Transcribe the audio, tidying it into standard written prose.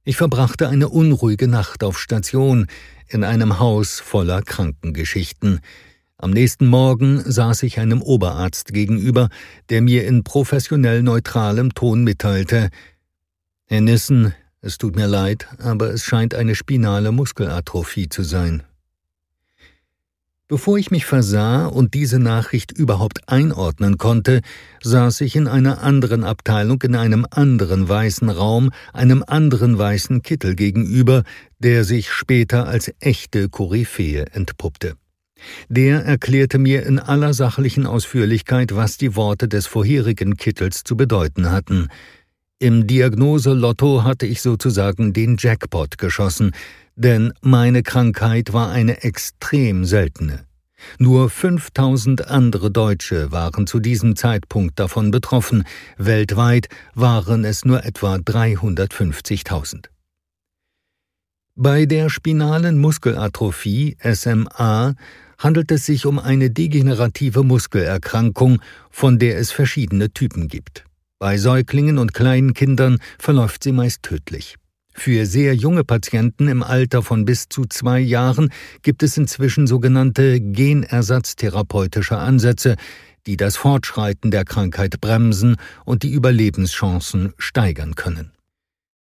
Ich verbrachte eine unruhige Nacht auf Station in einem Haus voller Krankengeschichten. Am nächsten Morgen saß ich einem Oberarzt gegenüber, der mir in professionell neutralem Ton mitteilte: »Herr Nissen, es tut mir leid, aber es scheint eine spinale Muskelatrophie zu sein.« Bevor ich mich versah und diese Nachricht überhaupt einordnen konnte, saß ich in einer anderen Abteilung in einem anderen weißen Raum, einem anderen weißen Kittel gegenüber, der sich später als echte Koryphäe entpuppte. Der erklärte mir in aller sachlichen Ausführlichkeit, was die Worte des vorherigen Kittels zu bedeuten hatten. Im Diagnose-Lotto hatte ich sozusagen den Jackpot geschossen, denn meine Krankheit war eine extrem seltene. Nur 5000 andere Deutsche waren zu diesem Zeitpunkt davon betroffen, weltweit waren es nur etwa 350.000. Bei der spinalen Muskelatrophie, SMA, handelt es sich um eine degenerative Muskelerkrankung, von der es verschiedene Typen gibt. Bei Säuglingen und kleinen Kindern verläuft sie meist tödlich. Für sehr junge Patienten im Alter von bis zu 2 Jahren gibt es inzwischen sogenannte genersatztherapeutische Ansätze, die das Fortschreiten der Krankheit bremsen und die Überlebenschancen steigern können.